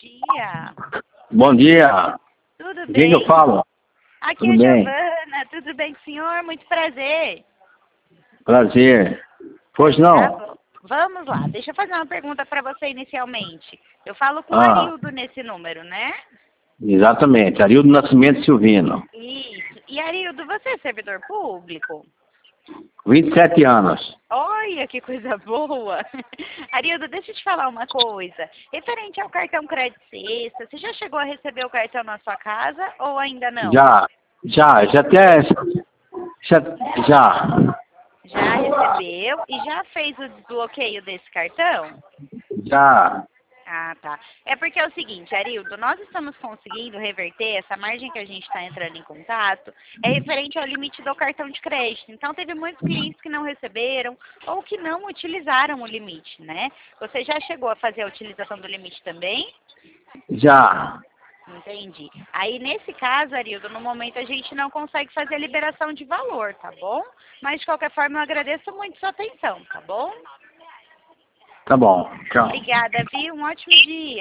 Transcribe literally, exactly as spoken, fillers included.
dia. Bom dia. Tudo Quem bem? que eu falo? Aqui Tudo é a bem? Giovana. Tudo bem com o senhor? Muito prazer. Prazer. Pois Tá não? bom. Vamos lá. Deixa eu fazer uma pergunta para você inicialmente. Eu falo com o Ah, Arildo nesse número, né? exatamente. Arildo Nascimento Silvino. Isso. E Arildo, você é servidor público? vinte e sete anos. Olha, que coisa boa! Arildo, deixa eu te falar uma coisa. Referente ao cartão Crédito Sexta, você já chegou a receber o cartão na sua casa ou ainda não? Já, já, já até... Já, já, Já recebeu e já fez o desbloqueio desse cartão? já. Ah, tá. É porque é o seguinte, Arildo, nós estamos conseguindo reverter essa margem que a gente está entrando em contato, é referente ao limite do cartão de crédito. Então, teve muitos clientes que não receberam ou que não utilizaram o limite, né? Você já chegou a fazer a utilização do limite também? Já. Entendi. Aí, nesse caso, Arildo, no momento a gente não consegue fazer a liberação de valor, tá bom? Mas, de qualquer forma, eu agradeço muito sua atenção, tá bom? Tá bom. Tchau. Obrigada, viu? Um ótimo dia.